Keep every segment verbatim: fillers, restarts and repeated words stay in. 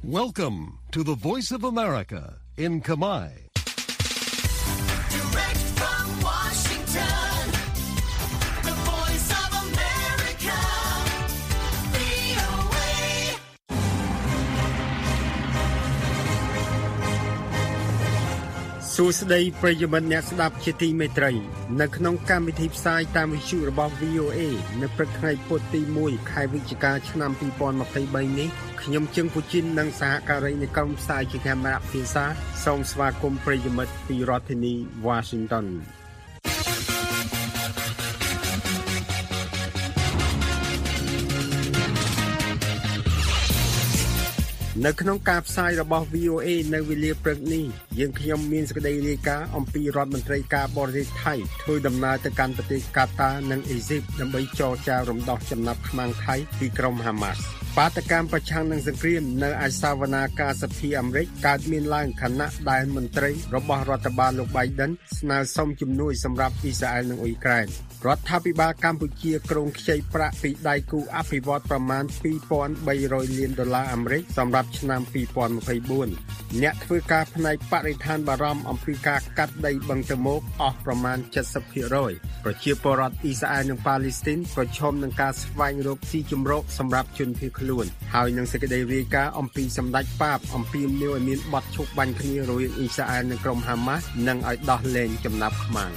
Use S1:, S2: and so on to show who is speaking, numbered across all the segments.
S1: Welcome to the Voice of America in Khmer.
S2: Direct from Washington, the Voice of America, វី អូ เอ
S3: សួស្តីប្រិយមិត្តអ្នកស្ដាប់ជាទីមេត្រីនៅក្នុងកម្មវិធីផ្សាយតាមវិទ្យុរបស់ វី អូ เอ នៅព្រឹកថ្ងៃពុធទីមួយខែវិច្ឆិកាឆ្នាំពីរពាន់ម្ភៃបីនេះខ្ញុំជើងពូជីននិងសហការីនៃក្រុមផ្សាយជាកាមេរ៉ាភាសាសូមស្វាគមន៍ប្រិយមិត្តពីរដ្ឋធានី Washington នៅក្នុងការផ្សាយរបស់ វី អូ เอ នៅវេលាព្រឹកនេះយើងខ្ញុំមានសេចក្តីរាយការណ៍អំពីរដ្ឋមន្ត្រីការបរទេសថៃធ្វើដំណើរទៅកាន់ប្រទេសកាតានិងអេស៊ីបដើម្បីចរចារំដោះចំណាប់ខ្មាំងថៃពីក្រុមហាម៉ាស់បាតកម្មប្រឆាំងនឹងសង្គ្រាមនៅឯសាវនាកាសភាអាមេរិកកើតមានឡើងខណៈដែលមន្ត្រីរបស់រដ្ឋបាលលោក Biden ស្នើសុំជំនួយសម្រាប់អ៊ីស្រាអែលនិងអ៊ុយក្រែនរដ្ឋាភិបាលកម្ពុជាក្រុងខ្ចីប្រាក់ពីដៃគូអភិវឌ្ឍប្រមាណពីរពាន់បីរយលានដុល្លារអាមេរិកសម្រាប់ឆ្នាំពីរពាន់ម្ភៃបួនអ្នកធ្វើការផ្នែកបរិស្ថានបារម្ភអំពីការកាត់ដីបឹងតមោកអស់ប្រមាណ เจ็ดสิบភាគរយ ប្រជាពលរដ្ឋអ៊ីស្រាអែលនិងប៉ាឡេស្ទីនប្រឈមនឹងការស្វែងរកទីជម្រកសម្រាប់ជនភៀសខ្លួនហើយនឹងសេចក្តីរាយការណ៍អំពីសម្ដេចប៉ាបអំពីមឲ្យមានបទឈប់បាញ់គ្នារវាងអ៊ីស្រាអែលនិងក្រុមហាម៉ាស់និងឲ្យដោះលែងចំណាប់ខ្មាំង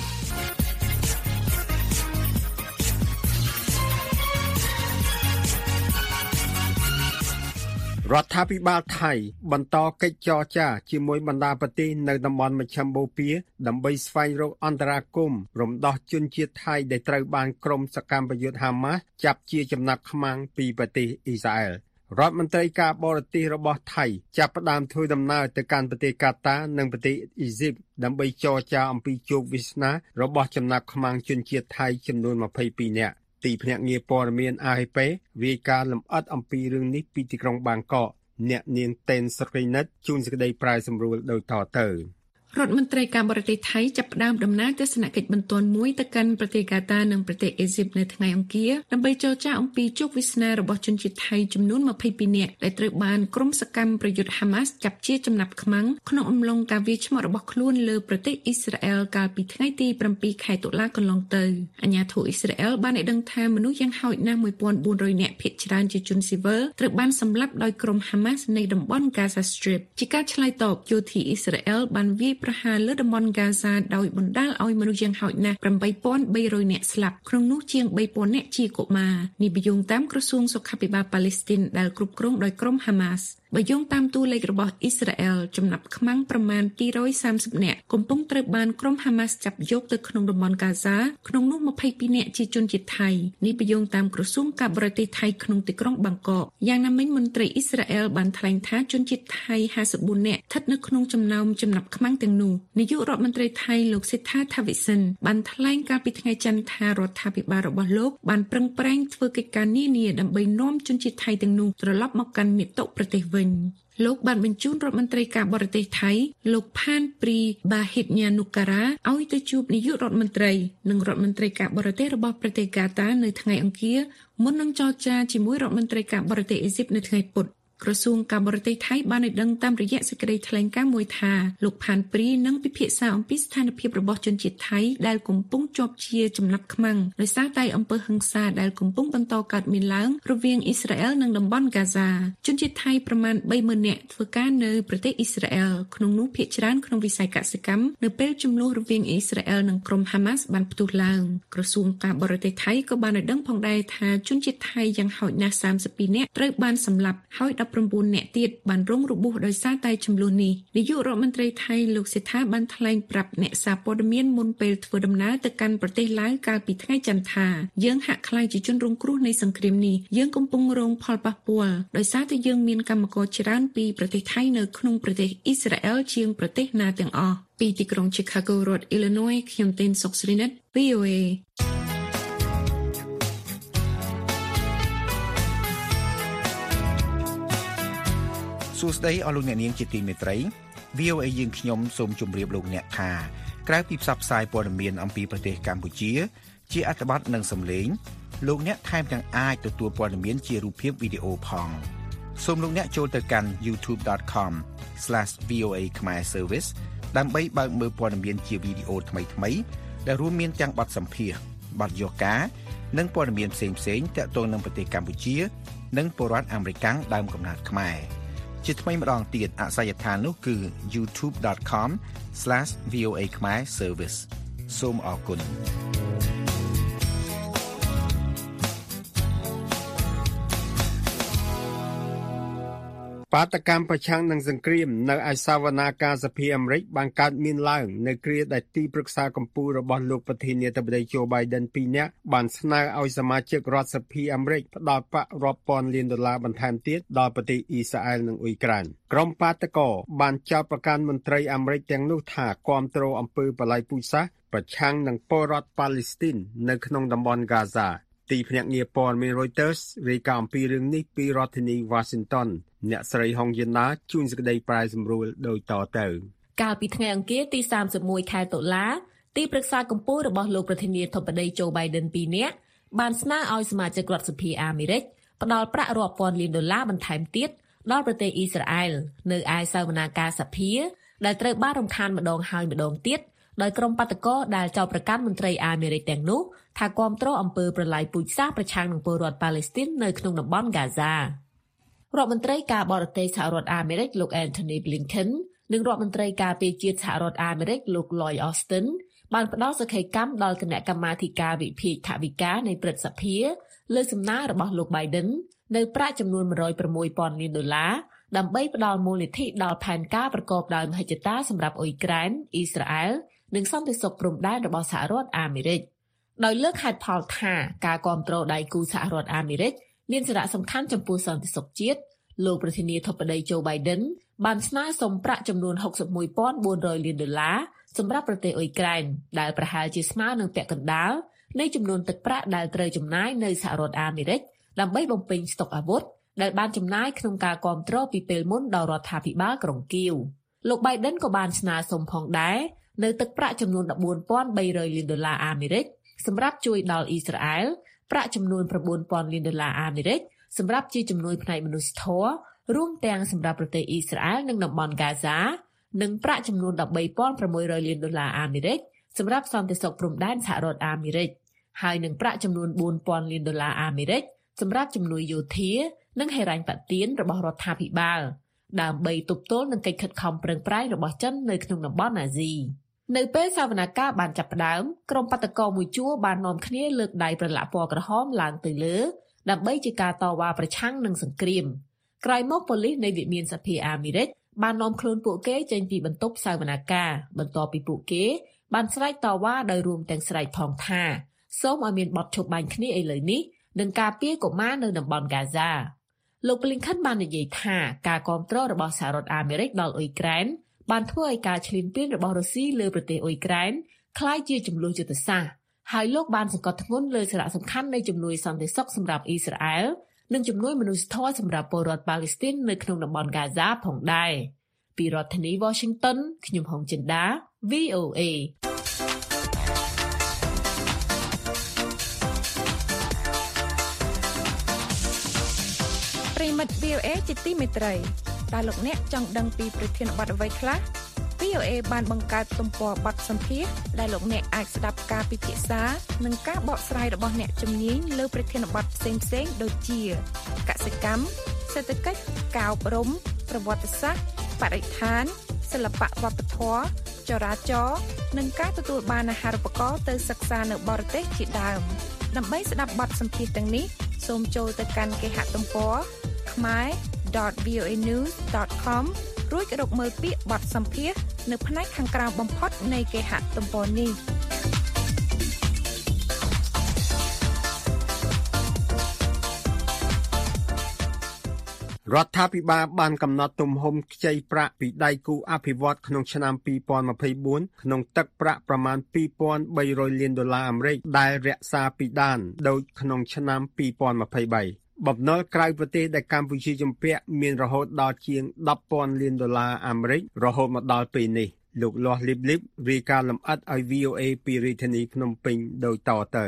S3: រដ្ឋាភិបាលថៃបន្តកិច្ចចរចាជាមួយបណ្ដាប្រទេសនៅតំបន់មជ្ឈិមបូព៌ាដើម្បីស្វែងរកអន្តរាគមន៍រំដោះជនជាតិថៃដែលត្រូវបានក្រុមសកម្មប្រយុទ្ធហាម៉ាស់ចាប់ជាចំណាប់ខ្មាំងពីប្រទេសអ៊ីស្រាអែលរដ្ឋមន្ត្រីការបរទេសរបស់ថៃចាប់ផ្ដើមធ្វើដំណើរទៅកាន់ប្រទេសកាតានិងប្រទេសអ៊ីស៊ីបដើម្បីចរចាអំពីជោគវាសនារបស់ចំណាប់ខ្មាំងជនជាតិថៃចំនួនម្ភៃពីរនាក់ទីភ្នាក់ងារព័ត៌មាន a ép រាយការណ៍លម្អិតអំពីរឿងនេះពីទីក្រុងបាងកកអ្នកនាងតេនសក្រីណិតជួនសេចក្តីប្រាយសម្រួលដោយតទៅរដ្ឋមន្ត្រីការបរទេសថៃចាប់ផ្ដើមដំណើរទស្សនកិច្ចបន្ទាន់មួយទៅកាន់ប្រទេសកាតានិងប្រទេសអេស៊ីបនៅថ្ងៃអង្គារដើម្បីចរចាអំពីជោគវាសនារបស់ជនជាតិថៃចំនួនម្ភៃពីរនាក់ដែលត្រូវបានក្រុមសកម្មប្រយុទ្ធហាម៉ាស់ចាប់ជាចំណាប់ខ្មាំងក្នុងអំឡុងការវាយឆ្មក់របស់ខ្លួនលើប្រទេសអ៊ីស្រាអែលកាលពីថ្ងៃទីប្រាំពីរខែតុលាកន្លងទៅអាជ្ញាធរអ៊ីស្រាអែលបានឲ្យដឹងថាមនុស្សយ៉ាងហោចណាស់មួយពាន់បួនរយនាក់ភាគច្រើនជាជនស៊ីវិលត្រូវបានសម្លាប់ដោយក្រុមហាម៉ាស់នៅតំបន់ Gaza Strip ជាការឆ្លើយតបយោធាអ៊ីស្រាអែលបានវាយប្រហារលើតំបន់ Gaza ដោយបណ្ដាលឲ្យមនុស្សយ៉ាងហោចណាស់ ប្រាំបីពាន់បីរយនាក់ស្លាប់ក្នុងនោះជាង បីពាន់នាក់ជាកុមារនេះបញ្យោងតាមក្រសួងសុខាភិបាលប៉ាឡេស្ទីនដែលគ្រប់គ្រងដោយក្រុមហាម៉ាស់បើយោងតាមតួលេខរបស់អ៊ីស្រាអែលចំណាប់ខ្មាំងប្រមាណពីររយសាមសិបនាក់កំពុងត្រូវបានក្រុមហាម៉ាស់ចាប់យកទៅក្នុងតំបន់ Gaza ក្នុងនោះម្ភៃពីរនាក់ជាជនជាតិថៃនេះបញ្យោងតាមក្រសួងការបរទេសថៃក្នុងទីក្រុងបាងកកយ៉ាងណាមិញមន្ត្រីអ៊ីស្រាអែលបានថ្លែងថាជនជាតិថៃห้าสิบสี่នាក់ស្ថិតនៅក្នុងចំណោមចំណាប់ខ្មាំងទាំងនោះនាយករដ្ឋមន្ត្រីថៃលោកសេដ្ឋាថាវិសិនបានថ្លែងកាលពីថ្ងៃច័ន្ទថារដ្ឋាភិបាលរបស់លោកបានប្រឹងប្រែងធ្វើកិច្ចការនានាដើម្បីនាំជនជាតិថៃទាំងនោះត្រឡប់មកកាន់មាតុប្រទេសវិញលោកបានបញ្ជូនរដ្ឋមន្ត្រីការបរទេសថៃលោកផានព្រីបាហិតញ៉ានុការ៉ាឲ្យទៅជួបនាយករដ្ឋមន្ត្រីនិងរដ្ឋមន្ត្រីការបរទេសរបស់ប្រទេសកាតានៅថ្ងៃអង្គារមុននឹងចរចាជាមួយរដ្ឋមន្ត្រីការបរទេសអេស៊ីបនៅថ្ងៃពុធក្រសួងការបរទេសថៃបានឲ្យដឹងតាមរយៈសេចក្តីថ្លែងការណ៍មួយថាលោកផានព្រីនឹងពិភាក្សាអំពីស្ថានភាពរបស់ជនជាតិថៃដែលកំពុងជាប់ជាចំណាប់ខ្មាំងដោយសារតែអំពើហិង្សាដែលកំពុងបន្តកើតមានឡើងរវាងអ៊ីស្រាអែលនិងតំបន់ Gaza ជនជាតិថៃប្រមាណ បីម៉ឺននាក់ធ្វើការនៅប្រទេសអ៊ីស្រាអែលក្នុងនោះភាគច្រើនក្នុងវិស័យកសិកម្មនៅពេលជម្លោះរវាងអ៊ីស្រាអែលនិងក្រុមហាម៉ាស់បានផ្ទុះឡើងក្រសួងការបរទេសថៃក៏បានឲ្យដឹងផងដែរថាជនជាតិថៃយ៉ាងហោចណាស់សាមសិបពីរនាក់ត្រូវបានសម្លាប់ហើយដប់ប្រាំបួននាក់ទៀតបានរងរបួសដោយសារតែចំនួននេះនាយករដ្ឋមន្ត្រីថៃលោកសេដ្ឋាបានថ្លែងប្រាប់អ្នកសារព័ត៌មានមុនពេលធ្វើដំណើរទៅកាន់ប្រទេសឡាវកាលពីថ្ងៃច័ន្ទថាយើងហាក់ក្លាយជាជនរងគ្រោះនៃសង្គ្រាមនេះយើងកំពុងរងផលប៉ះពាល់ដោយសារតែយើងមានកម្មករច្រើនពីប្រទេសថៃនៅក្នុងប្រទេសអ៊ីស្រាអែលជាងប្រទេសណាទាំងអស់ពីទីក្រុង Chicago រដ្ឋ Illinois ខ្ញុំទេនសុកស្រីនិត វី អូ เอ
S4: សួស្តីអស់លោកអ្នកនាងជាទីមេត្រី វី អូ เอ យើងខ្ញុំសូមជម្រាបលោកអ្នកថាក្រៅពីផ្សព្វផ្សាយព័ត៌មានអំពីប្រទេសកម្ពុជាជាអត្ថបទនិងសំឡេងលោកអ្នកថែមទាំងអាចទទួលព័ត៌មានជារូបភាពវីដេអូផងសូមលោកអ្នកចូលទៅកាន់ ยูทูบ ដត คอม ស្លេស វី អូ เอ Khmer Service ដើម្បីបើកមើលព័ត៌មានជាវីដេអូថ្មីៗដែលរួមមានទាំងបទសម្ភាសន៍បទយកការនិងព័ត៌មានផ្សេងៗទាក់ទងនឹងប្រទេសកម្ពុជានិងពលរដ្ឋអាមេរិកដើមកំណើតខ្មែរជាថ្មីម្ដងទៀតអាសយដ្ឋាននោះគឺ ยูทูบ ដត คอม ស្លេស វី អូ เอ Khmer Service សូមអរគុណ
S3: បាតកម្មប្រឆាំងនឹងសង្គ្រាមនៅឯសវនាការសភាអាមេរិកបានកើតមានឡើងនៅគ្រាដែលទីប្រឹក្សាកម្ពុជារបស់លោកប្រធានាធិបតី Joe Biden ពីរនាក់បានស្នើឲ្យសមាជិករដ្ឋសភាអាមេរិកផ្ដល់ប្រាក់រាប់ពាន់លានដុល្លារបន្ថែមទៀតដល់ប្រទេសអ៊ីស្រាអែលនិងអ៊ុយក្រែនក្រុមបាតកោបានចោទប្រកាន់មន្ត្រីអាមេរិកទាំងនោះថាគាំទ្រអំពើបល្ល័យពូជសាសន៍ប្រឆាំងនឹងពលរដ្ឋប៉ាឡេស្ទីននៅក្នុងតំបន់ហ្គាហ្សាទីភ្នាក់ងារព័ត៌មាន Reuters រាយការណ៍អំពីរឿងនេះពីរដ្ឋធានី Washington អ្នកស្រីហុងយិនណាជួនសេចក្តីប្រាយសម្រួលដូចតទៅ
S5: កាលពីថ្ងៃអង្គារទីសាមសិបមួយខែតុលាទីប្រឹក្សាកម្ពុជារបស់លោកប្រធានាធិបតី Joe Biden ពីរនាក់បានស្នើឲ្យសមាជិករដ្ឋសភាអាមេរិកផ្ដល់ប្រាក់រាប់ពាន់លានដុល្លារបន្ថែមទៀតដល់ប្រទេសអ៊ីស្រាអែលនៅឯសវនាការសភាដែលត្រូវបានរំខានម្ដងហើយម្ដងទៀតដោយក្រុមបាតកោដែលចោទប្រកាន់មន្ត្រីអាមេរិកទាំងនោះថាគាំទ្រអំពើប្រល័យពូជសាសន៍ប្រឆាំងនឹងពលរដ្ឋប៉ាឡេស្ទីននៅក្នុងតំបន់ហ្គាហ្សារដ្ឋមន្ត្រីការបរទេសសហរដ្ឋអាមេរិកលោក Antony Blinken និងរដ្ឋមន្ត្រីការពារជាតិសហរដ្ឋអាមេរិកលោក Lloyd Austin បានផ្ដល់សក្ខីកម្មដល់គណៈកម្មាធិការវិភាគថវិកានៃព្រឹទ្ធសភាលើសំណើរបស់លោក Biden នៅប្រាក់ចំនួនmột trăm sáu mươiពាន់លានដុល្លារដើម្បីផ្ដល់មូលនិធិដល់ផែនការប្រកបដោយមហិច្ឆតាសម្រាប់អ៊ុយក្រែនអ៊ីស្រាអែលនិងសន្តិសុខព្រំដែនរបស់សហរដ្ឋអាមេរិកដោយលើកហេតុផលថាការគាំទ្រដៃគូសហរដ្ឋអាមេរិកមានសារៈសំខាន់ចំពោះសន្តិសុខជាតិលោកប្រធានាធិបតី Joe Biden បានស្នើសុំប្រាក់ចំនួនหกสิบเอ็ดพันสี่ร้อยលានដុល្លារសម្រាប់ប្រទេសអ៊ុយក្រែនដែលប្រហែលជាស្មើនឹងពាក់កណ្ដាលនៃចំនួនទឹកប្រាក់ដែលត្រូវចំណាយនៅសហរដ្ឋអាមេរិកដើម្បីបំពេញស្តុកអាវុធដែលបានចំណាយក្នុងការគាំទ្រពីពេលមុនដល់រដ្ឋាភិបាលក្រុងគៀវលោក Biden ក៏បានស្នើសុំផងដែរនៅទឹកប្រាក់ចំនួន14,300លានដុល្លារអាមេរិកសម្រាប់ជួយដល់អ៊ីស្រាអែលប្រាក់ចំនួន9,000លានដុល្លារអាមេរិកសម្រាប់ជាជំនួយផ្នែកមនុស្សធម៌រួមទាំងសម្រាប់ប្រទេសអ៊ីស្រាអែលនិងតំបន់ហ្គាហ្សានិងប្រាក់ចំនួន13,600លានដុល្លារអាមេរិកសម្រាប់សន្តិសុខព្រំដែនសហរដ្ឋអាមេរិកហើយនឹងប្រាក់ចំនួន4,000លានដុល្លារអាមេរិកសម្រាប់ជំនួយយោធានិងហិរញ្ញប្បទានរបស់រដ្ឋាភិបាលដើម្បីទប់ទល់នឹងកិច្ចខិតខំប្រឹងប្រែងរបស់ចិននៅក្នុងតំបន់អាស៊ីនៅពេលសវនកម្មបានចាប់ផ្ដើមក្រុមបាតកោមួយជួរបាននាំគ្នាលើកដៃប្រឡាក់ពណ៌ក្រហមឡើងទៅលើដើម្បីជាការតវ៉ាប្រឆាំងនឹងសង្គ្រាមក្រោយមកប៉ូលីសនៃវិមានសភាអាមេរិកបាននាំខ្លួនពួកគេចេញពីបន្ទប់សវនកម្មបន្ទាប់ពីពួកគេបានស្រែកតវ៉ាដោយរួមទាំងស្រែកផងថាសូមឲ្យមានបទឈប់បាញ់គ្នាឥឡូវនេះនិងការពារកុមារនៅតំបន់ហ្គាហ្សាលោក Blinken បាននិយាយថាការគាំទ្ររបស់សហរដ្ឋអាមេរិកដល់អ៊ុយក្រែនបានធ្វើឲ្យការឈ្លានពានរបស់រុស្ស៊ីលើប្រទេសអ៊ុយក្រែនក្លាយជាចំនួនយុទ្ធសាស្ត្រហើយលោកបានសង្កត់ធ្ងន់លើសារៈសំខាន់នៃជំនួយសន្តិសុខសម្រាប់អ៊ីស្រាអែលនិងជំនួយមនុស្សធម៌សម្រាប់ពលរដ្ឋប៉ាឡេស្ទីននៅក្នុងតំបន់ហ្គាហ្សាផងដែរពីរដ្ឋធានី Washington ខ្ញុំហុងចិន្តា វី អូ เอ
S6: ប្រិមិត្ត វី អូ เอ ជាទីមេត្រីតើលោកអ្នកចង់ដឹងពីប្រធានបទអ្វីខ្លះ វី អូ เอ បានបង្កើតទំព័របទសម្ភាសន៍ដែលលោកអ្នកអាចស្ដាប់ការពិភាក្សានិងការបកស្រាយរបស់អ្នកជំនាញលើប្រធានបទផ្សេងៗដូចជាកសិកម្មសេដ្ឋកិច្ចការអប់រំប្រវត្តិសាស្ត្របរិស្ថានសិល្បៈវប្បធម៌ចរាចរណ៍និងការទទួលបានអាហារូបករណ៍ទៅសិក្សានៅបរទេសជាដើមដើម្បីស្ដាប់បទសម្ភាសន៍ទាំងនេះសូមចូលទៅកាន់គេហទំព័រ khmer dot v o a news dot com រួចរកមើលពាក្យបទសម្ភាសន៍នៅផ្នែកខាងក្រៅបំផុតនៃគេហទំព័រនេះ
S3: រដ្ឋាភិបាលបានកំណត់ទំហំខ្ចីប្រាក់ពីដៃគូអភិវឌ្ឍក្នុងឆ្នាំពីរពាន់ម្ភៃបួនក្នុងទឹកប្រាក់ប្រមាណពីរពាន់បីរយលានដុល្លារអាមេរិកដែលរក្សាពីដានដូចក្នុងឆ្នាំពីរពាន់ម្ភៃបីបំណុលក្រៅប្រទេសដែលកម្ពុជាជំពាក់មានរហូតដល់ជាងដប់ពាន់លានដុល្លារអាមេរិករហូតមកដល់ពេលនេះលោកលាស់លីបលីបរាយការណ៍លម្អិតឲ្យ វី អូ เอ ពីរាជធានីភ្នំពេញដូចតទៅ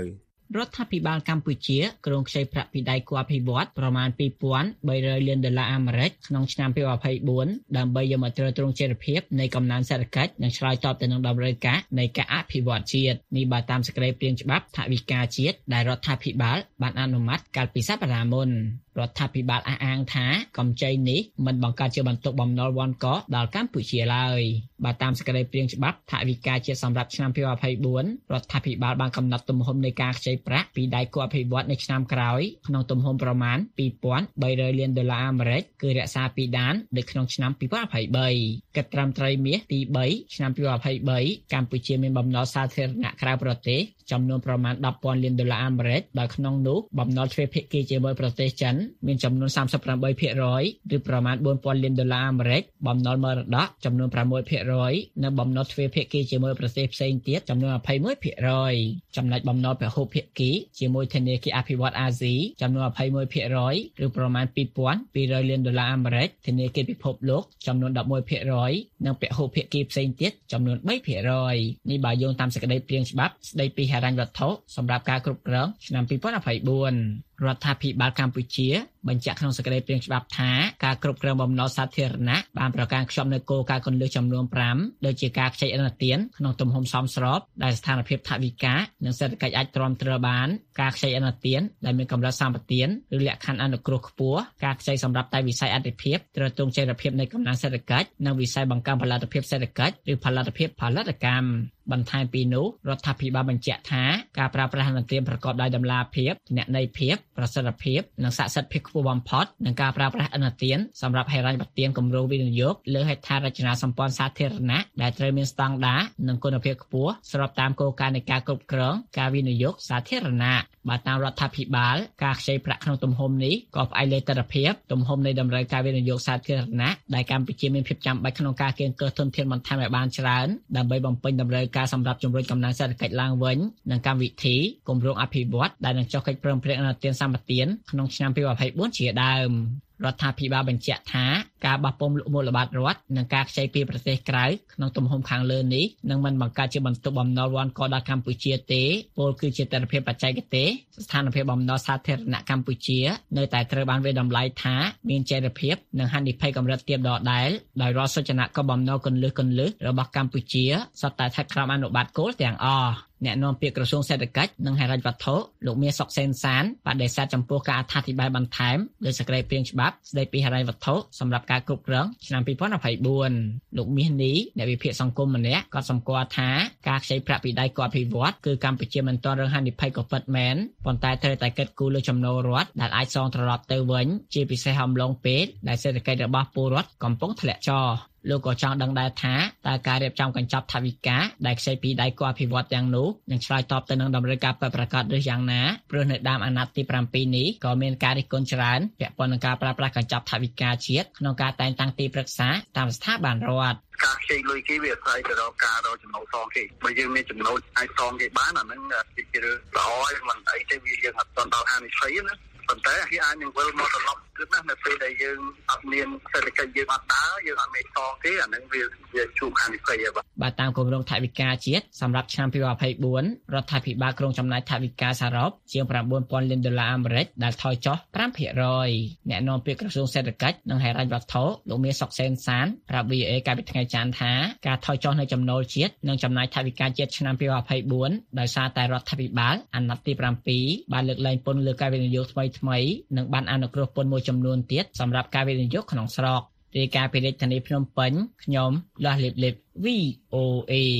S7: រដ្ឋាភិបាលកម្ពុជាក្រុងខ្ចីប្រាក់ពីដៃគូអភិវឌ្ឍប្រមាណ ពីរពាន់បីរយលានដុល្លារអាមេរិកក្នុងឆ្នាំពីរពាន់ยี่สิบสี่ដើម្បីយកមកទ្រទ្រង់ចីរភាពនៃកំណើនសេដ្ឋកិច្ចនិងឆ្លើយតបទៅនឹងតម្រូវការនៃការអភិវឌ្ឍជាតិនេះបើតាមសេចក្តីព្រាងច្បាប់ថវិកាជាតិដែលរដ្ឋាភិបាលបានអនុម័តកាលពីសប្តាហ៍មុនរដ្ឋាភិបាលអះអាងថាកម្ចីនេះមិនបង្កើតជាបន្ទុកបំណុលវ៉ាន់កដល់កម្ពុជាឡើយបើតាមសេចក្តីព្រាងច្បាប់ថវិកាជាតិសម្រាប់ឆ្នាំពីរពាន់ยี่สิบสี่រដ្ឋាភិបាលបានកំណត់ទំហំនៃការខ្ចីប្រាក់ពីដៃគូអភិវឌ្ឍនៅឆ្នាំក្រោយក្នុងទំហំប្រមាណ ពីរពាន់បីរយលានដុល្លារអាមេរិកគឺរក្សាពីដានដូចក្នុងឆ្នាំពីរពាន់ยี่สิบสามគិតត្រឹមត្រីមាសទីបីឆ្នាំពីរពាន់ยี่สิบสามកម្ពុជាមានបំណុលសាធារណៈក្រៅប្រទេសចំនួនប្រមាណ ដប់ពាន់លានដុល្លារអាមេរិកដោយក្នុងនោះបំណុលទ្វេភាគីជាមួយប្រទេសចិនមានចំនួន សាមសិបប្រាំបីភាគរយ ឬប្រមាណ បួនពាន់លានដុល្លារអាមេរិកបំណុលមរតកចំនួន ប្រាំមួយភាគរយ និងបំណុលទ្វេភាគីជាមួយប្រទេសផ្សេងទៀតចំនួន ยี่สิบเอ็ดភាគរយ ចំណែកបំណុលពហុភាគីជាមួយធនាគារអភិវឌ្ឍន៍អាស៊ីចំនួន ยี่สิบเอ็ดភាគរយ ឬប្រមាណ ពីរពាន់ពីររយលានដុល្លារអាមេរិកធនាគារពិភពលោកចំនួន ដប់មួយភាគរយ និងពហុភាគីផ្សេងទៀតចំនួន បីភាគរយ នេះបើយោងតាមសេចក្តីព្រាងច្បាប់ស្តីពីហិរញ្ញវត្ថុសម្រាប់ការគ្រប់គ្រងឆ្នាំពីរពាន់ยี่สิบสี่រដ្ឋាភិបាលកម្ពុជាបញ្ជាក់ក្នុងសេចក្តីព្រាងច្បាប់ថាការគ្រប់គ្រងបំណុលសាធារណៈបានប្រកាន់ខ្ជាប់នូវគោលការណ៍គន្លឹះចំនួន ប្រាំ ដូចជាការខ្ចីឥណទានក្នុងទំហំសមស្របដែលស្ថានភាពថវិកានិងសេដ្ឋកិច្ចអាចទ្រាំទ្របានការខ្ចីឥណទានដែលមានកម្រិតសម្បទានឬលក្ខខណ្ឌអនុគ្រោះខ្ពស់ការខ្ចីសម្រាប់តែវិស័យអតិភិបទ្រទ្រង់ចីរភាពនៃកំណើនសេដ្ឋកិច្ចនិងវិស័យបង្កើនផលិតភាពសេដ្ឋកិច្ចឬផលិតភាពផលិតកម្មបន្ថែមពីនោះរដ្ឋាភិបាលបញ្ជាក់ថាការប្រើប្រាស់ឥណទានប្រកបដោយតម្លាភាពគណនេយ្យភាពប្រសិទ្ធភាពនិងស័ក្តិសិទ្ធិភាពខ្ពស់បំផុតនិងការប្រើប្រាស់ឥណទានសម្រាប់ហិរញ្ញប្បទានគម្រោងវិនិយោគលើហេដ្ឋារចនាសម្ព័ន្ធសាធារណៈដែលត្រូវមានស្តង់ដារនិងគុណភាពខ្ពស់ស្របតាមគោលការណ៍នៃការគ្រប់គ្រងការវិនិយោគសាធារណៈបើតាមរដ្ឋាភិបាលការខ្ចីប្រាក់ក្នុងទំហំនេះក៏ផ្អែកលើទិដ្ឋភាពទំហំនៃតម្រូវការវិនិយោគសាធារណៈដែលកម្ពុជាមានភាពចាំបាច់ក្នុងការកៀងគរធនធានបន្ថែមឲ្យបានច្រើនដើម្បីបំពេញតម្រូវការសម្រាប់ជំរុញកំណើនសេដ្ឋកិច្ចឡើងវិញនិងកម្មវិធីគម្រោងអភិវឌ្ឍន៍ដែលនឹងចុះកិច្ចព្រមព្រៀងឥណទានសម្បទានក្នុងឆ្នាំពីរពាន់ยี่สิบสี่ជាដើមរដ្ឋាភិបាលបញ្ជាក់ថាការបោះពុម្ពមូលបត្ររដ្ឋនិងការខ្ចីពីប្រទេសក្រៅក្នុងទំហំខាងលើនេះនឹងមិនបង្កើតជាបន្ទុកបំណុលវ៉ាន់កដល់កម្ពុជាទេពលគឺជាទិដ្ឋភាពបច្ចេកទេសស្ថានភាពបំណុលសាធារណៈកម្ពុជានៅតែត្រូវបានវាតម្លៃថាមានចីរភាពនិងហានិភ័យកម្រិតទាបដដែលដោយរាល់សុចនាករបំណុលគន្លឹះគន្លឹះរបស់កម្ពុជាសុទ្ធតែស្ថិតក្រោមអនុបត្តិគោលទាំងអស់អ្នកនាំពាក្យក្រសួងសេដ្ឋកិច្ចនិងហិរញ្ញវត្ថុលោកមាសសុកសេនសានបដិសេធចំពោះការអត្ថាធិប្បាយបន្ថែមលើសេចក្តីព្រាងច្បាប់ស្តីពីហិរញ្ញវត្ថុសម្រាប់ការគ្រប់គ្រងឆ្នាំពីរពាន់ยี่สิบสี่លោកមាសនេះអ្នកវិភាគសង្គមម្នាក់ក៏សម្គាល់ថាការខ្ចីប្រាក់ពីដៃគូអភិវឌ្ឍគឺកម្ពុជាមិនទាន់រងហានិភ័យក៏ពិតមែនប៉ុន្តែត្រូវតែគិតគូរលើចំណូលរដ្ឋដែលអាចសងត្រឡប់ទៅវិញជាពិសេសអំឡុងពេលដែលសេដ្ឋកិច្ចរបស់ពលរដ្ឋកំពុងធ្លាក់ចុះលោកក៏ចង់ដឹងដែរថាតើការរៀបចំកញ្ចប់ថវិកាដែលខ្ចីពីដៃគូអភិវឌ្ឍទាំងនោះនឹងឆ្លើយតបទៅនឹងតម្រូវការពិតប្រាកដឬយ៉ាងណាព្រោះនៅដើមអាណត្តិទីប្រាំពីរនេះក៏មានការរិះគន់ច្រើនពាក់ព័ន្ធនឹងការប្រើប្រាស់កញ្ចប់ថវិកាជាតិក្នុងការតែងតាំងទីប្រឹក្សាតាមស្ថាប័នរដ្ឋ
S8: ការខ្ចីលុយគេវាអាស្រ័យទៅដល់ការរកចំណូលសងគេបើយើងមានចំណូលអាចសងគេបានអាហ្នឹងជារឿងល្អហើយមិនអីទេវាយើងអត់ទាន់ដល់ហានិភ័យណាប៉ុន្តែគេអាចនឹងវិលមកត្រឡប់គឺណានៅពេលដែលយើងអត់មានសេដ្ឋកិច្ចយើងអត់ដើរយើងអត់មានសងទេអានឹងវាវាជួបហានិភ័យបាទ
S7: បាទតាមគម្រោងថវិកាជាតិសម្រាប់ឆ្នាំពីរពាន់ยี่สิบสี่រដ្ឋាភិបាលក្រុងចំណាយថវិកាសរុបជាង ប្រាំបួនពាន់លានដុល្លារអាមេរិកដែលថយចុះ ប្រាំភាគរយ អ្នកនាំពាក្យក្រសួងសេដ្ឋកិច្ចនិងហិរញ្ញវត្ថុលោកមាសសុកសេនសានប្រាប់ វី អូ អេ កាលពីថ្ងៃច័ន្ទថាការថយចុះនៃចំណូលជាតិនិងចំណាយថវិកាជាតិឆ្នាំពីរពាន់ยี่สิบสี่ដោយសារតែរដ្ឋាភិបាលអាណត្តិទីប្រាំពីរបានលើកលែងពន្ធលើការវិនិយោគថ្មីៗនិងបានអនុគ្រោះពន្ធមួយចំនួនទៀតសម្រាប់ការវិនិយោគក្នុងស្រុករាយការណ៍ពីរាជធានីភ្នំពេញខ្ញុំលាស់លីបលីប វី អូ អេ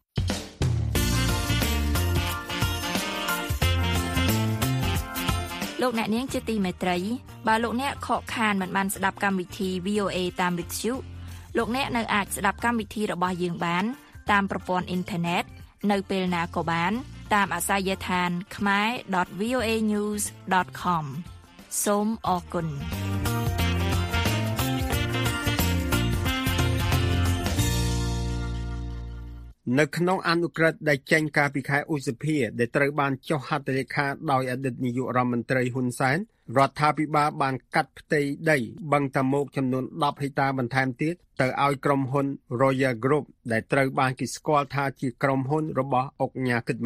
S6: លោកអ្នកនាងជាទីមេត្រីបើលោកអ្នកខកខានមិនបានស្ដាប់កម្មវិធី វី អូ អេ តាមវិទ្យុលោកអ្នកនៅអាចស្ដាប់កម្មវិធីរបស់យើងបានតាមប្រព័ន្ធអ៊ីនធឺណិតនៅពេលណាក៏បានតាមអាសយដ្ឋាន ខមែរ ដត វី អូ អេ ញូស ដត ខម សូមអរគុណ
S3: នៅក្នុងអនុក្រឹត្យដែលចេញកាលពីខែឧសភាដែលត្រូវបានចុះហត្ថលេខាដោយអតីតនាយករដ្ឋមន្ត្រីហ៊ុនសែនរដ្ឋាភិបាលបានកាត់ផ្ទៃដីបឹងតាមុកចំនួនដប់ហិកតាបន្ថែមទៀតទៅឲ្យក្រុមហ៊ុន Royal Group ដែលត្រូវបានគេស្គាល់ថាជាក្រុមហ៊ុនរបស់អុកញ៉ាគិតម៉េង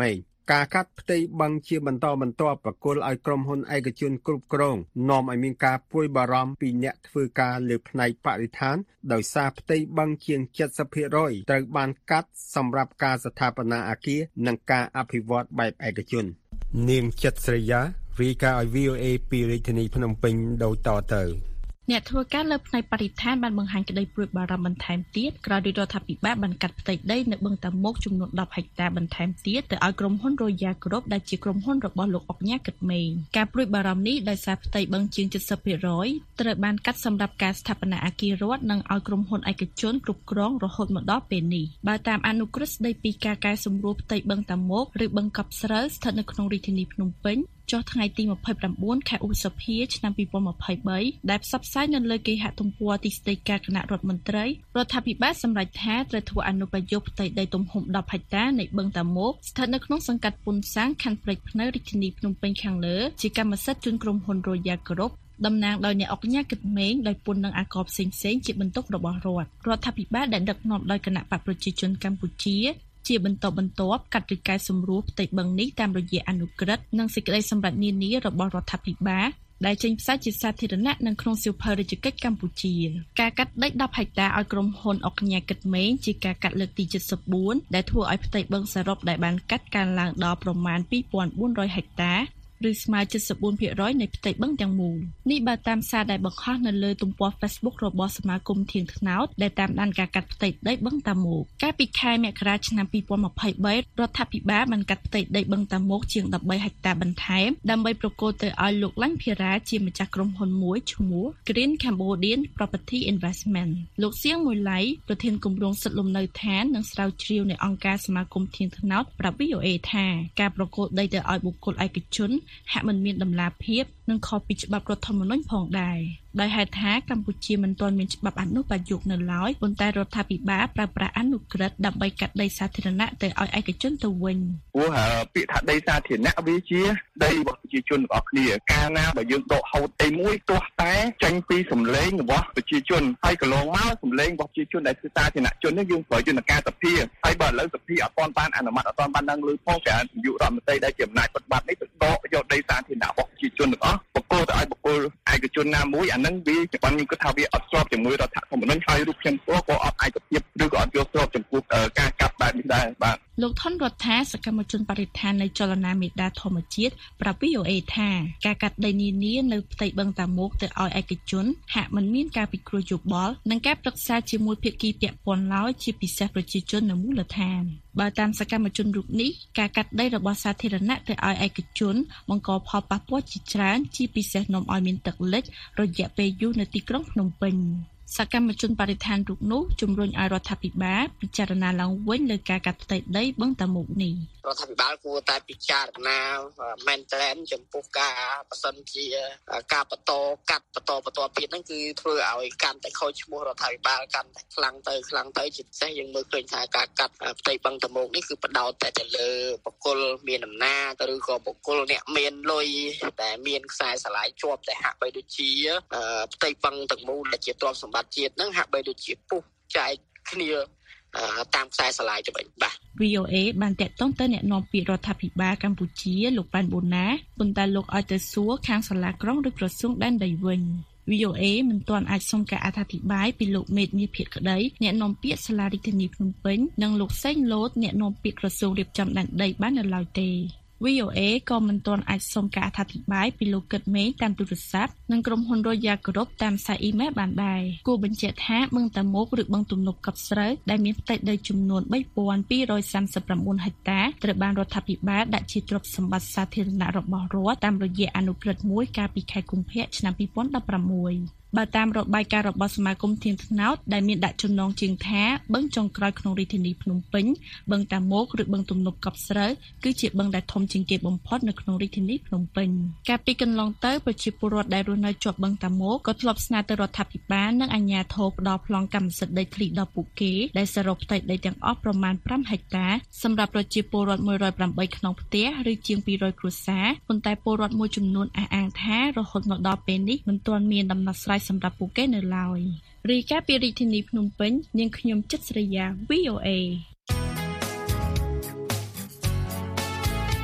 S3: ការកាត់ផ្ទៃបឹងជាបន្តបន្ទាប់ប្រគល់ឲ្យក្រុមហ៊ុនឯកជនគ្រប់គ្រងនាំឲ្យមានការព្រួយបារម្ភពីអ្នកធ្វើការលើផ្នែកបរិស្ថានដោយសារផ្ទៃបឹងជាង เจ็ดสิบเปอร์เซ็นต์ ត្រូវបានកាត់សម្រាប់ការស្ថាបនាអគារនិងការអភិវឌ្ឍបែបឯកជននាងចិត្តស្រីយ៉ារាយការណ៍ឲ្យ វី អូ เอ ពីរាជធានីភ្នំពេញដូចតទៅ
S9: អ្នកធ្វើការលើផ្នែកបរិស្ថានបានបង្ហាញក្តីព្រួយបារម្ភបន្ថែមទៀតក្រោយរដ្ឋាភិបាលបានកាត់ផ្ទៃដីនៅបឹងតាមុកចំនួនដប់ហិកតាបន្ថែមទៀតទៅឲ្យក្រុមហ៊ុន Royal Group ដែលជាក្រុមហ៊ុនរបស់លោកអុកញ៉ាគិតមេងការព្រួយបារម្ភនេះដោយសារផ្ទៃបឹងជាង เจ็ดสิบเปอร์เซ็นต์ ត្រូវបានកាត់សម្រាប់ការស្ថាបនាអគាររដ្ឋនិងឲ្យក្រុមហ៊ុនឯកជនគ្រប់គ្រងរហូតមកដល់ពេលនេះបើតាមអនុក្រឹត្យស្តីពីការកែសម្រួលផ្ទៃបឹងតាមុកឬបឹងកប់ស្រូវស្ថិតនៅក្នុងរាជធានីភ្នំពេញចុះថ្ងៃទីยี่สิบเก้า ខែឧសភាឆ្នាំยี่สิบยี่สิบสามដែលផ្សព្វផ្សាយនៅលើគេហទំព័រទីស្តីការគណៈរដ្ឋមន្ត្រីរដ្ឋាភិបាលសម្រេចថាត្រូវធ្វើអនុប្រយោគផ្ទៃដីទំហំដប់ហិកតានៃបឹងតាមុកស្ថិតនៅក្នុងសង្កាត់ពុនសាំងខណ្ឌព្រែកភ្នៅរាជធានីភ្នំពេញខាងលើជាកម្មសិទ្ធិជូនក្រុមហ៊ុន Royal Group តំណាងដោយអ្នកអុកញ៉ាគិតមេងដោយពន្ធនឹងអាករផ្សេងៗជាបន្ទុករបស់រដ្ឋរដ្ឋាភិបាលដែលដឹកនាំដោយគណៈបកប្រជាជនកម្ពុជាជាបន្តបន្ទាប់កាត់ឬកែសម្រួលផ្ទៃបឹងនេះតាមរយៈអនុក្រឹត្យនិងសេចក្តីសម្រេចនានារបស់រដ្ឋាភិបាលដែលចេញផ្សាយជាសាធារណៈនៅក្នុងសៀវភៅរាជកិច្ចកម្ពុជាការកាត់ដីដប់ហិកតាឲ្យក្រុមហ៊ុនអុកញ៉ាគិតមេងជាការកាត់លើកទីเจ็ดสิบสี่ដែលធ្វើឲ្យផ្ទៃបឹងសរុបដែលបានកាត់កើនឡើងដល់ប្រមាណtwo thousand four hundredហិកតាឬស្មើ เจ็ดสิบสี่เปอร์เซ็นต์ នៃផ្ទៃបឹងទាំងមូលនេះបើតាមសារដែលបង្ហោះនៅលើទំព័រ Facebook របស់សមាគមធាងថ្នោតដែលតាមដានការកាត់ផ្ទៃដីបឹងតាមុកកាលពីខែមករាឆ្នាំยี่สิบยี่สิบสามរដ្ឋាភិបាលបានកាត់ផ្ទៃដីបឹងតាមុកជាងthirteenហិកតាបន្ថែមដើម្បីប្រគល់ទៅឲ្យលោកឡាញ់ភារាជាម្ចាស់ក្រុមហ៊ុនមួយឈ្មោះ Green Cambodian Property Investment លោកសៀងមួយឡៃប្រធានគម្រោងសិទ្ធិលំនៅឋាននិងស្រាវជ្រាវនៃអង្គការសមាគមធាងថ្នោតប្រាប់ វី អូ เอ ថាការប្រគល់ដីទៅឲ្យបុគ្គលឯកជនហាក់មិនមានតម្លាភាពនិងខុសពីច្បាប់រដ្ឋធម្មនុញ្ញផងដែរដោយហេតុថាកម្ពុជាមិនទាន់មានច្បាប់អនុប្រយោគនៅឡើយប៉ុន្តែរដ្ឋាភិបាលប្រើប្រាស់អនុក្រឹត្យដើម្បីកាត់ដីសាធារណៈទៅឲ្យឯកជនទៅវិញ
S8: ព្រោះពាក្យថាដីសាធារណៈវាជាដីរបស់ប្រជាជនរបស់គ្នាកាលណាបើយើងដកហូតដីមួយទោះតែចេញពីសម្លេងរបស់ប្រជាជនហើយកន្លងមកសម្លេងរបស់ប្រជាជនដែលគឺសាធារណជននេះយើងប្រើយន្តការសភាហើយបើឥឡូវសភាអត់ទាន់បានអនុម័តអត់ទាន់បានដឹងលើផងតែនាយករដ្ឋមន្ត្រីដែលជាអំណាចបដិបត្តិនេះទៅដកយកដីសាធារណៈរបស់ប្រជាជនទាំងអស់បកគោទៅឲ្យបុគ្គលឯកជនណាមួយអានឹងវាច្បាស់ខ្ញុំគិតថាវាអត់ស្របជាមួយរដ្ឋធម្មនុញ្ញហើយរូបខ្ញុំក៏ក៏អត់ឯកភាពឬក៏អត់យល់ស្របចំពោះការកាប់បែបនេះដែរបាទ
S9: លោកថនរដ្ឋាសកម្មជនបរិស្ថាននៃចលនាមេដាធម្មជាតិប្រាប់ វី អូ เอ ថាការកាត់ដីនានានៅផ្ទៃបឹងតាមុកទៅឲ្យឯកជនហាក់មិនមានការពិគ្រោះយោបល់និងការប្រឹក្សាជាមួយភាគីពាក់ព័ន្ធឡើយជាពិសេសប្រជាជននៅមូលដ្ឋានបើតាមសកម្មជនរូបនេះការកាត់ដីរបស់សាធារណៈទៅឲ្យឯកជនបង្កផលប៉ះពាល់ជាច្រើនជាពិសេសនាំឲ្យមានទឹកលិចរយៈពេលយូរនៅទីក្រុងភ្នំពេញសកម្មជនបរិស្ថានរូបនោះជំរុញឲ្យរដ្ឋាភិបាលពិចារណាឡើងវិញលើការកាត់ផ្ទៃដីបឹងតាមុកនេះ
S10: រដ្ឋាភិបាលគួរតែពិចារណាមែនទែនចំពោះការប្រសិនជាការបន្តកាត់បន្តបន្តទៀតហ្នឹងគឺធ្វើឲ្យកាន់តែខូចឈ្មោះរដ្ឋាភិបាលកាន់តែខ្លាំងទៅខ្លាំងទៅជាពិសេសយើងមើលឃើញថាការកាត់ផ្ទៃបឹងតាមុកនេះគឺបដោតតែទៅលើបុគ្គលមានអំណាចឬក៏បុគ្គលអ្នកមានលុយតែមានខ្សែស្រឡាយជាប់តែហាក់បីដូចជាផ្ទៃបឹងទាំងមូលដែលជាទ្រព្យសម្បត្តិជាតិហ្នឹងហាក់បីដូចជាពុះចែកគ្នាតាមខ្សែស្រឡាយទៅវិញបាទ
S9: វី អូ เอ បានតាក់ទងទៅអ្នកនាំពាក្យរដ្ឋាភិបាលកម្ពុជាលោកប៉ែនបូណាប៉ុន្តែលោកឲ្យទៅសួរខាងសាលាក្រុងឬក្រសួងដែនដីវិញ វី អូ เอ មិនទាន់អាចសុំការអធិប្បាយពីលោកមេតមាសភក្តីអ្នកនាំពាក្យសាលារដ្ឋាភិបាលភ្នំពេញនិងលោកសេងលូតអ្នកនាំពាក្យក្រសួងរៀបចំដែនដីបាននៅឡើយទេ វី អូ เอ ក៏មិនទាន់អាចសុំការអធិប្បាយពីលោកកឹតមេងតាមទូរស័ព្ទនិងក្រុមហ៊ុន Royal Group តាមសារអ៊ីមែលបានដែរគួរបញ្ជាក់ថាបឹងតាមុកឬបឹងទំនប់កប់ស្រូវដែលមានផ្ទៃដីចំនួនthree thousand two hundred thirty-nineហិកតាត្រូវបានរដ្ឋាភិបាលដាក់ជាទ្រព្យសម្បត្តិសាធារណៈរបស់រដ្ឋតាមរយៈអនុក្រឹត្យមួយកាលពីខែកុម្ភៈឆ្នាំtwo thousand sixteenបើតាមរបាយការណ៍របស់សមាគមធាងថ្នោតដែលមានដាក់ចំណងជើងថាបឹងចុងក្រោយក្នុងរាជធានីភ្នំពេញបឹងតាមុកឬបឹងទំនប់កប់ស្រូវគឺជាបឹងដែលធំជាងគេបំផុតនៅក្នុងរាជធានីភ្នំពេញកាលពីកន្លងទៅប្រជាពលរដ្ឋដែលរស់នៅជាប់បឹងតាមុកក៏ធ្លាប់ស្នើទៅរដ្ឋាភិបាលនិងអាជ្ញាធរផ្ដល់ប្លង់កម្មសិទ្ធិដីធ្លីដល់ពួកគេដែលសរុបផ្ទៃដីទាំងអស់ប្រមាណfiveហិកតាសម្រាប់ប្រជាពលរដ្ឋone hundred eightក្នុងផ្ទះឬជាងtwo hundredគ្រួសារប៉ុន្តែពលរដ្ឋមួយចំនួនអះអាងថារហូតមកដល់ពេលនេះមិនទាន់មានដំណោះស្រាយសម្រាប់ពួកគេនៅឡើយរីកាពីរាជធានីភ្នំពេញនាងខ្ញុំចិត្តស្រីយ៉ា វី អូ เอ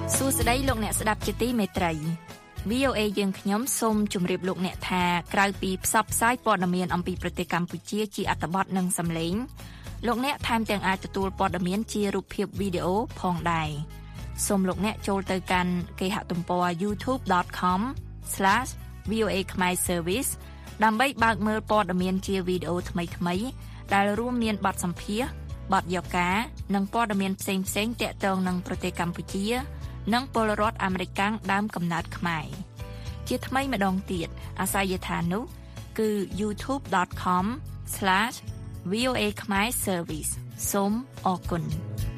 S11: សួស្តីលោកអ្នកស្ដាប់ជាទីមេត្រី វី អូ เอ យើងខ្ញុំសូមជម្រាបលោកអ្នកថាក្រៅពីផ្សព្វផ្សាយព័ត៌មានអំពីប្រទេសកម្ពុជាជាអត្ថបទនិងសំឡេងលោកអ្នកថែមទាំងអាចទទួលព័ត៌មានជារូបភាពវីដេអូផងដែរសូមលោកអ្នកចូលទៅកាន់គេហទំព័រ ยูทูบ ដอท คอม ស្លាស វី អូ เอ Khmer Service ដើម្បីបើកមើលព័ត៌មានជាវីដេអូថ្មីៗដែលរួមមានបទសម្ភាសន៍បទយកការនិងព័ត៌មានផ្សេងៗទាក់ទងនឹងប្រទេសកម្ពុជានិងពលរដ្ឋអាមេរិកដើមកំណើតខ្មែរជាថ្មីម្ដងទៀតអាសយដ្ឋាននោះគឺ ยูทูบ ដอท คอม ស្លាស វី អូ เอ Khmer Service សូមអរគុណ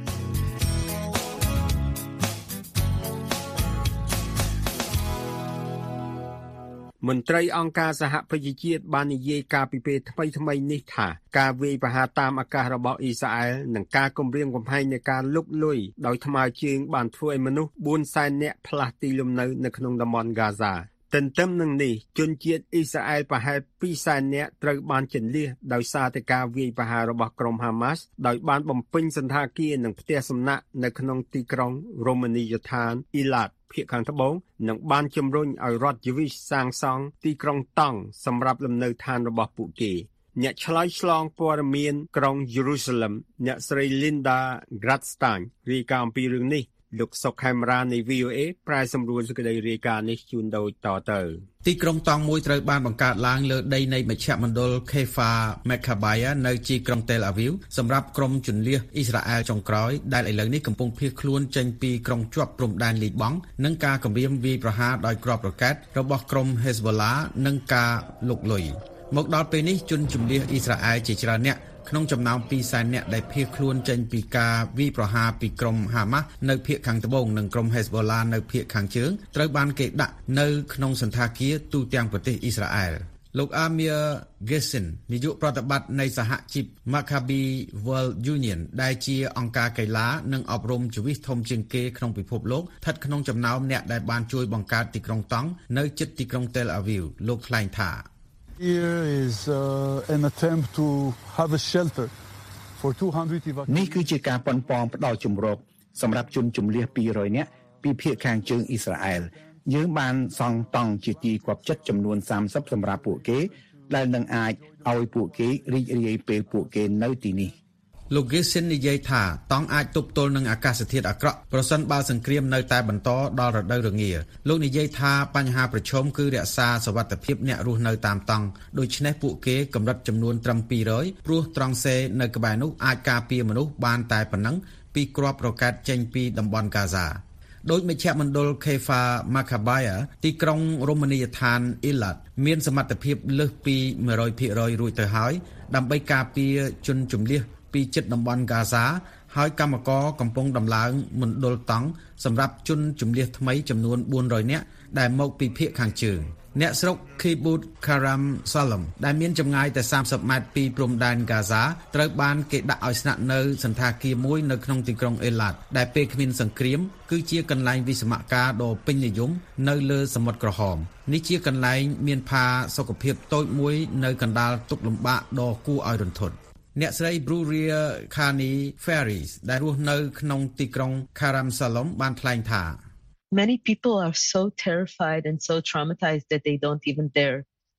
S3: មន្ត្រីអង្គការសហប្រជាជាតិបាននិយាយការពីពេលថ្មីថ្មីនេះថាការវាយប្រហារតាមអាកាសរបស់អ៊ីស្រាអែលនិងការគំរាមកំហែងនៃការលុកលុយដោយថ្មើរជើងបានធ្វើឲ្យមនុស្សបួនសែននាក់ផ្លាស់ទីលំនៅនៅក្នុងតំបន់ហ្គាហ្សាទន្ទឹមនឹងនេះជនជាតិអ៊ីស្រាអែលប្រហែលពីរសែននាក់ត្រូវបានជន្លៀសដោយសារតែការវាយប្រហាររបស់ក្រុមហាម៉ាស់ដោយបានបំពេញសន្តាគារនិងផ្ទះសំណាក់នៅក្នុងទីក្រុងរ៉ូម៉ានីយដ្ឋានអ៊ីឡាតភាគខាងត្បូងនិងបានជំរុញឲ្យរដ្ឋយូវីសសាងសង់ទីក្រុងតង់សម្រាប់លំនៅឋានរបស់ពួកគេអ្នកឆ្លើយឆ្លងព័ត៌មានក្រុងយេរូសាឡឹមអ្នកស្រី Linda Gradstein រាយការណ៍អំពីរឿងនេះលោកសុកខេមរានៃ វី អូ เอ ប្រែសម្រួលសេចក្តីរាយការណ៍នេះជូនដូចតទៅ
S12: ទីក្រុងតង់មួយត្រូវបានបង្កើតឡើងលើដីនៃមជ្ឈមណ្ឌល Kfar Maccabea នៅទីក្រុង Tel Aviv សម្រាប់ក្រុមជន្លៀសអ៊ីស្រាអែលចុងក្រោយដែលឥឡូវនេះកំពុងភៀសខ្លួនចេញពីក្រុងជាប់ព្រំដែនលីបង់និងការគំរាមវាយប្រហារដោយគ្រាប់រ៉ុកែតរបស់ក្រុម Hezbollah និងការលុកលុយមកដល់ពេលនេះជនជម្លៀសអ៊ីស្រាអែលជាច្រើនអ្នកក្នុងចំណោមពីរសែននាក់ដែលភៀសខ្លួនចេញពីការវាយប្រហារពីក្រុមហាម៉ាស់នៅភាគខាងត្បូងនិងក្រុម Hezbollah នៅភាគខាងជើងត្រូវបានគេដាក់នៅក្នុងសន្តាគារទូទាំងប្រទេសអ៊ីស្រាអែលលោក Amir Gessin នាយកប្រតិបត្តិនៃសហជីព Maccabi World Union ដែលជាអង្គការកីឡានិងអប់រំជីវិតធំជាងគេក្នុងពិភពលោកស្ថិតក្នុងចំណោមអ្នកដែលបានជួយបង្កើតទីក្រុងតង់នៅជិតទីក្រុង Tel Aviv លោកថ្លែងថា
S13: Here is uh, an attempt to have a shelter for two hundred evacuees
S4: នេះគឺជាការប៉ុនប៉ងផ្ដល់ជំរកសម្រាប់ជនជម្លៀសពីររយនាក់ពីភាគខាងជើងអ៊ីស្រាអែលយើងបានសង់តង់ជាទីគាប់ចិត្តចំនួនសាមសិបសម្រាប់ពួកគេដែលនឹងអាចឲ្យពួកគេរីករាយពេលពួកគេនៅទីនេះ
S12: លោក Gessin និយាយថាតង់អាចទប់ទល់នឹងអាកាសធាតុអាក្រក់ប្រសិនបើសង្គ្រាមនៅតែបន្តដល់រដូវរងាលោកនិយាយថាបញ្ហាប្រឈមគឺរក្សាសុវត្ថិភាពអ្នករស់នៅតាមតង់ដូច្នេះពួកគេកម្រិតចំនួនត្រឹមពីររយព្រោះត្រង់សេនៅក្បែរនោះអាចការពារមនុស្សបានតែប៉ុណ្ណឹងពីគ្រាប់រ៉ុកែតចេញពីតំបន់ហ្គាហ្សាដោយមជ្ឈមណ្ឌល Kfar Maccabea ទីក្រុងរ៉ូម៉ានីយដ្ឋានអ៊ីឡាតមានសមត្ថភាពលើសពីមួយរយភាគរយរួចទៅហើយដើម្បីការពារជនជម្លៀសពីជិតតំបន់ហ្គាហ្សាហើយកម្មករកំពុងដំឡើងមណ្ឌលតង់សម្រាប់ជនជម្លៀសថ្មីចំនួនបួនរយនាក់ដែលមកពីភាគខាងជើងអ្នកស្រុក Kibbutz Karam Salom ដែលមានចម្ងាយតែសាមសិបម៉ែត្រពីព្រំដែនហ្គាហ្សាត្រូវបានគេដាក់ឲ្យស្នាក់នៅសន្តាគារមួយនៅក្នុងទីក្រុងអេឡាតដែលពេលគ្មានសង្គ្រាមគឺជាកន្លែងវិស្សមការដ៏ពេញនិយមនៅលើសមុទ្រក្រហមនេះជាកន្លែងមានផាសុខភាពតូចមួយនៅកណ្ដាលទុក្ខលំបាកដ៏គួរឲ្យរន្ធត់អ្នកស្រី Bruria Khani Ferris ដែលរស់នៅក្នុងទីក្រុង Karam Salom បានថ្លែងថា
S14: Many people are so terrified and so traumatized that they don't even dare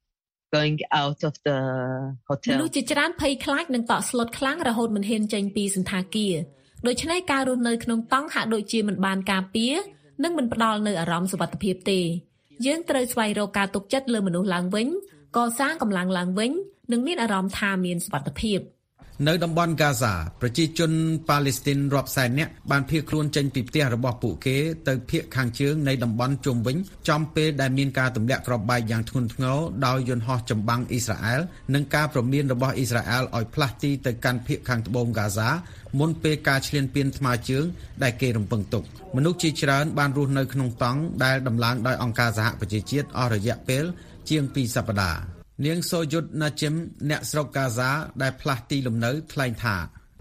S14: going out of the hotel
S5: មនុស្សជាច្រើនភ័យខ្លាចនិងតក់ស្លុតខ្លាំងរហូតមិនហ៊ានចេញពីសន្តាគារដូច្នេះការរស់នៅក្នុងតង់ហាក់ដូចជាមិនបានការពារនិងមិនផ្ដល់នូវអារម្មណ៍សុវត្ថិភាពទេយើងត្រូវស្វែងរកការទុកចិត្តលើមនុស្សឡើងវិញកសាងកម្លាំងឡើងវិញនិងមានអារម្មណ៍ថាមានសុវត្ថិភាព
S12: នៅតំបន់ហ្គាហ្សាប្រជាជនប៉ាឡេស្ទីនរាប់សែននាក់បានភៀសខ្លួនចេញពីផ្ទះរបស់ពួកគេទៅភាគខាងជើងនៃតំបន់ជុំវិញចំពេលដែលមានការទម្លាក់គ្រាប់បែកយ៉ាងធ្ងន់ធ្ងរដោយយន្តហោះចម្បាំងអ៊ីស្រាអែលនិងការព្រមានរបស់អ៊ីស្រាអែលឲ្យផ្លាស់ទីទៅកាន់ភាគខាងត្បូងហ្គាហ្សាមុនពេលការឈ្លានពានថ្មើរជើងដែលគេរំពឹងទុកមនុស្សជាច្រើនបានរស់នៅក្នុងតង់ដែលដំឡើងដោយអង្គការសហប្រជាជាតិអស់រយៈពេលជាងពីរសប្តាហ៍នាងសូយុតណាជឹមអ្នកស្រុកហ្គាហ្សាដែលផ្លាស់ទីលំនៅថ្លែងថា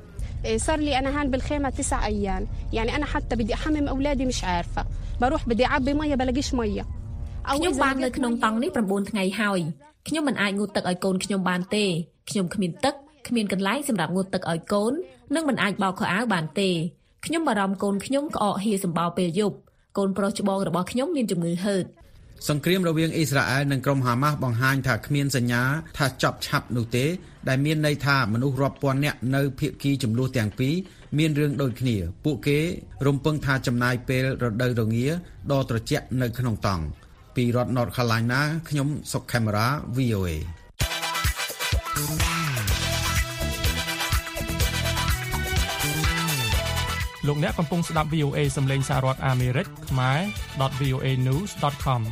S15: صار لي أنا هان بالخيمة تسع أيام يعني أنا حتى بدي أحمم أولادي مش عارفة بروح بدي أعبي مية بلاقيش مية
S5: ខ្ញុំបាននៅក្នុងតង់នេះ៩ថ្ងៃហើយខ្ញុំមិនអាចងូតទឹកឲ្យកូនខ្ញុំបានទេខ្ញុំគ្មានទឹកគ្មានកន្លែងសម្រាប់ងូតទឹកឲ្យកូននិងមិនអាចបោកខោអាវបានទេខ្ញុំបារម្ភកូនខ្ញុំក្អកហៀសម្បោពេលយប់កូនប្រុសច្បងរបស់ខ្ញុំមានជំងឺហឺត
S12: សង្គ្រាមរវាងអ៊ីស្រាអែលនិងក្រុមហាម៉ាស់បង្ហាញថាគ្មានសញ្ញាថាចប់ឆាប់នោះទេដែលមានន័យថាមនុស្សរាប់ពាន់នាក់នៅភាគីចំនួនទាំងពីរមានរឿងដូចគ្នាពួកគេរំពឹងថាចំណាយពេលរដូវរងាដ៏ត្រជាក់នៅក្នុងតង់ពីរដ្ឋ North Carolina ខ្ញុំសុកខេមរា វី អូ เอ
S16: លោកអ្នកកំពុងស្ដាប់ វី អូ เอ សំឡេងសាររដ្ឋអាមេរិកខ្មែរ .វី អូ เอ news ដត com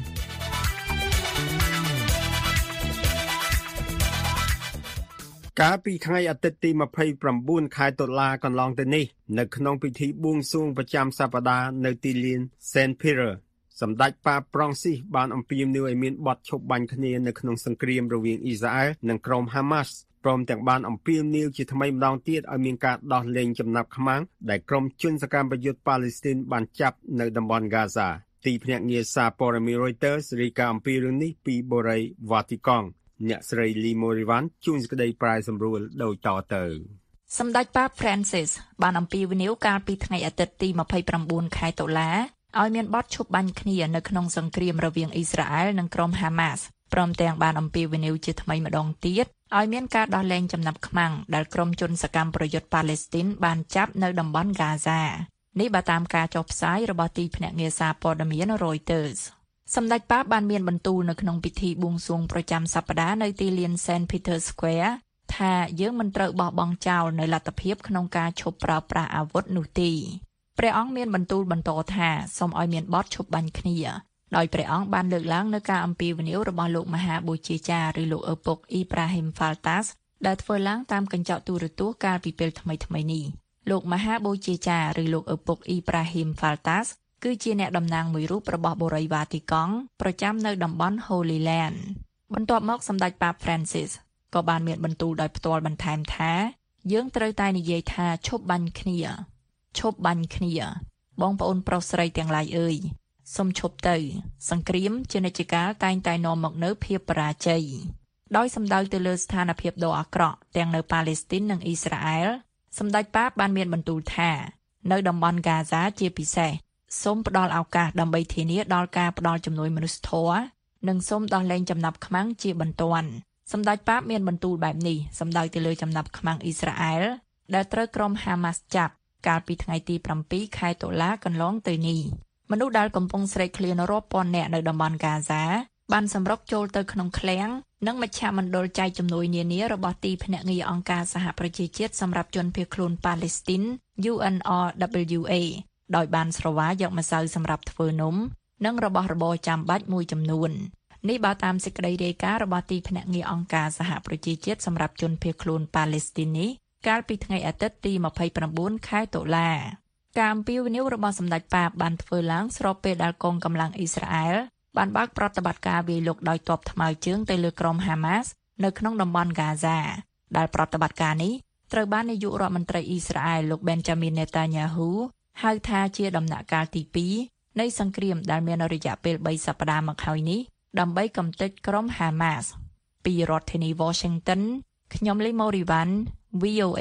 S3: កាលពីថ្ងៃអាទិត្យទីម្ភៃប្រាំបួនខែតុលាកន្លងទៅនេះនៅក្នុងពិធីបួងសួងប្រចាំសប្តាហ៍នៅទីលាន Saint Peter សម្ដេចប៉ាប្រង់ស៊ីសបានអំពាវនាវឲ្យមានបទឈប់បាញ់គ្នានៅក្នុងសង្គ្រាមរវាងអ៊ីស្រាអែលនិងក្រុម Hamas ព្រមទាំងបានអំពាវនាវជាថ្មីម្ដងទៀតឲ្យមានការដោះលែងចំណាប់ខ្មាំងដែលក្រុមជនសកម្មប្រយុទ្ធប៉ាឡេស្ទីនបានចាប់នៅតំបន់ Gaza ទីភ្នាក់ងារសារព័ត៌មាន Reuters រាយការណ៍អំពីរឿងនេះពីបុរី Vatican អ្នកស្រី Lee Morivan ជួនសេចក្តីប្រាយសម្រួលដូចតទៅ
S11: សម្ដេចប៉ា Francis បានអំពាវនាវកាលពីថ្ងៃអាទិត្យទីម្ភៃប្រាំបួនខែតុលាឲ្យមានបទឈប់បាញ់គ្នានៅក្នុងសង្គ្រាមរវាងអ៊ីស្រាអែលនិងក្រុម Hamas ព្រមទាំងបានអំពាវនាវជាថ្មីម្ដងទៀតឲ្យមានការដោះលែងចំណាប់ខ្មាំងដែលក្រុមជនសកម្មប្រយុទ្ធប៉ាឡេស្ទីនបានចាប់នៅតំបន់ Gaza នេះបើតាមការចុះផ្សាយរបស់ទីភ្នាក់ងារសារព័ត៌មាន Reuters សម្ដេចប៉ាបានមានបន្ទូលនៅក្នុងពិធីបួងសួងប្រចាំសប្តាហ៍នៅទីលាន Saint Peter Square ថាយើងមិនត្រូវបោះបង់ចោលនៅលទ្ធភាពក្នុងការឈប់ប្រើប្រាស់អាវុធនោះទេព្រះអង្គមានបន្ទូលបន្តថាសូមឲ្យមានបទឈប់បាញ់គ្នាដោយព្រះអង្គបានលើកឡើងនៅការអំពាវនាវរបស់លោកមហាបូជាចារ្យឬលោកឪពុក Ibrahim Faltas ដែលធ្វើឡើងតាមកញ្ចក់ទូរទស្សន៍កាលពីពេលថ្មីៗនេះលោកមហាបូជាចារ្យឬលោកឪពុក Ibrahim Faltas គឺជាអ្នកតំណាងមួយរូបរបស់បុរីវ៉ាទីកង់ប្រចាំនៅតំបន់ Holy Land បន្ទាប់មកសម្ដេចប៉ា Francis ក៏បានមានបន្ទូលដោយផ្ទាល់បន្ថែមថាយើងត្រូវតែនិយាយថាឈប់បាញ់គ្នាឈប់បាញ់គ្នាបងប្អូនប្រុសស្រីទាំងឡាយអើយសូមឈប់ទៅសង្គ្រាមជានិច្ចកាលតែងតែនាំមកនូវភាពបរាជ័យដោយសម្ដៅទៅលើស្ថានភាពដ៏អាក្រក់ទាំងនៅប៉ាឡេស្ទីននិងអ៊ីស្រាអែលសម្ដេចប៉ាបានមានបន្ទូលថានៅតំបន់ Gaza ជាពិសេសសូមផ្ដល់ឱកាសដើម្បីធានាដល់ការផ្ដល់ជំនួយមនុស្សធម៌និងសូមដោះលែងចំណាប់ខ្មាំងជាបន្ទាន់សម្ដេចប៉ាមានបន្ទូលបែបនេះសម្ដៅទៅលើចំណាប់ខ្មាំងអ៊ីស្រាអែលដែលត្រូវក្រុម Hamas ចាប់កាលពីថ្ងៃទីប្រាំពីរខែតុលាកន្លងទៅនេះមនុស្សដែលកំពុងស្រេកឃ្លានរាប់ពាន់នាក់នៅតំបន់ Gaza បានសម្រុកចូលទៅក្នុងឃ្លាំងនិងមជ្ឈមណ្ឌលចែកជំនួយនានារបស់ទីភ្នាក់ងារអង្គការសហប្រជាជាតិសម្រាប់ជនភៀសខ្លួនប៉ាឡេស្ទីន U N R W A ដោយបានស្រវាយកម្សៅសម្រាប់ធ្វើនំនិងរបស់របរចាំបាច់មួយចំនួននេះបើតាមសេចក្តីរាយការណ៍របស់ទីភ្នាក់ងារអង្គការសហប្រជាជាតិសម្រាប់ជនភៀសខ្លួនប៉ាឡេស្ទីននេះកាលពីថ្ងៃអាទិត្យទីម្ភៃប្រាំបួនខែតុលាការអំពាវនាវរបស់សម្ដេចប៉ាបានធ្វើឡើងស្របពេលដែលកងកម្លាំងអ៊ីស្រាអែលបានបើកប្រតិបត្តិការវាយលុកដោយទ័ពថ្មើរជើងទៅលើក្រុម Hamas នៅក្នុងតំបន់ Gaza ដែលប្រតិបត្តិការនេះត្រូវបាននាយករដ្ឋមន្ត្រីអ៊ីស្រាអែលលោក Benjamin Netanyahu ហៅថាជាដំណាក់កាលទីពីរនៃសង្គ្រាមដែលមានរយៈពេលបីសប្តាហ៍មកហើយនេះដើម្បីកំទេចក្រុម Hamas ពីរដ្ឋធានី Washington ខ្ញុំលីម៉ូរីវ៉ាន់ វី អូ เอ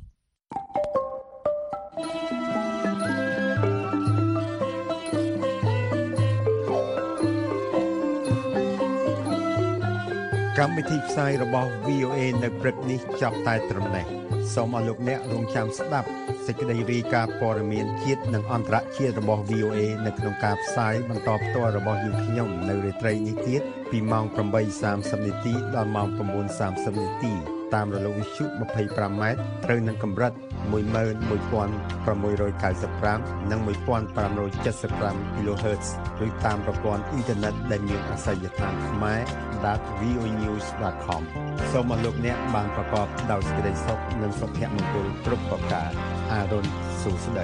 S3: កម្មវិធីផ្សាយរបស់ វី អូ เอ នៅព្រឹកនេះចប់តែត្រឹមនេះសូមអរលោកអ្នករងចាំស្ដាប់សេចក្តីរាយការណ៍ព័ត៌មានជាតិនិងអន្តរជាតិរបស់ វី អូ เอ នៅក្នុងការផ្សាយបន្តផ្ទាល់របស់យើងខ្ញុំនៅរាត្រីនេះទៀតពីម៉ោង ប្រាំបីសាមសិប នាទីដល់ម៉ោង ៩ សាមសិប នាទីតាមរលកវិទ្យុ ម្ភៃប្រាំ ម៉ែត្រត្រូវនឹងកម្រិត មួយម៉ឺនមួយពាន់ប្រាំមួយរយកៅសិបប្រាំ និង មួយពាន់ប្រាំរយចិតសិបប្រាំ គីឡូហឺត ឬតាមប្រព័ន្ធអ៊ីនធឺណិតដែលមានអាសយដ្ឋានខ្មែរ .វី អូ អេ news ដត com សូមអរលោកអ្នកបានប្រកបដោយសេចក្តីសុខនិងសុភមង្គលគ្រប់ប្រការអារុនសួស្តី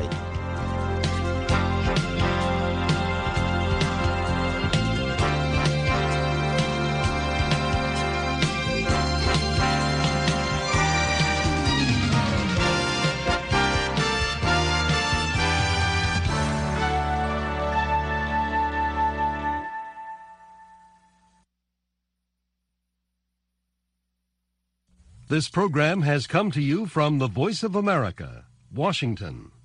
S1: This program has come to you from the Voice of America, Washington.